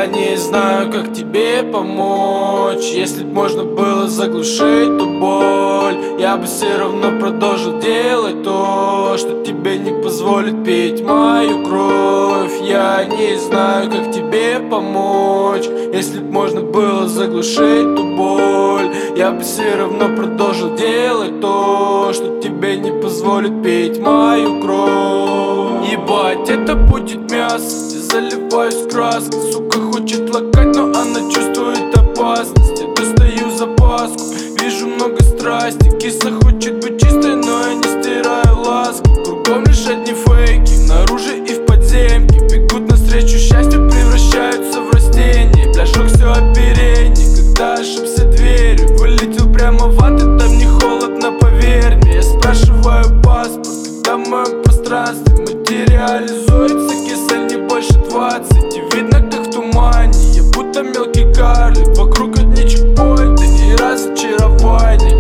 не знаю, как тебе помочь. Если б можно было заглушить ту боль, я бы все равно продолжил делать то, что тебе не позволит пить мою кровь. Я не знаю, как тебе помочь. Если б можно было заглушить ту боль, я бы все равно продолжил делать то, что тебе не позволит пить мою кровь. Ебать, это будет мясо, я заливаюсь краской. Сука хочет лакать, но она чувствует опасность. Я достаю запаску, вижу много страсти. Киса хочет быть чистой, но я не стираю ласки. Кругом лишь одни фейки, наружу и в подземке. Бегут навстречу счастью, превращаются в растения. Бля, шок все оперение, когда ошибся дверью. Вылетел прямо в ад, и там не холодно, поверь мне. Я спрашиваю паспорт, когда в моем пространстве материализуется кисель не больше 20. И видно, как в тумане, я будто мелкий карлик. Вокруг одни чекпоинты и разочарование.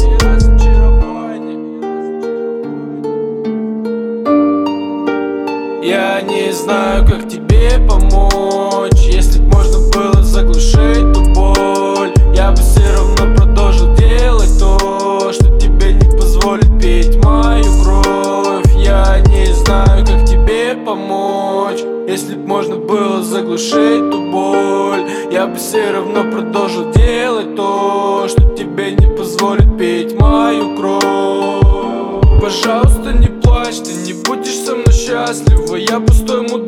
Я не знаю, как тебе помочь. Если б можно было заглушить ту боль, я бы все равно продолжил делать то, что тебе не позволит пить мою кровь. Я не знаю, как тебе помочь. Если б можно было заглушить ту боль, я бы все равно продолжил делать то, что тебе не позволит пить мою кровь. Пожалуйста, не плачь, ты не будешь со мной счастлива. Я пустой мудак.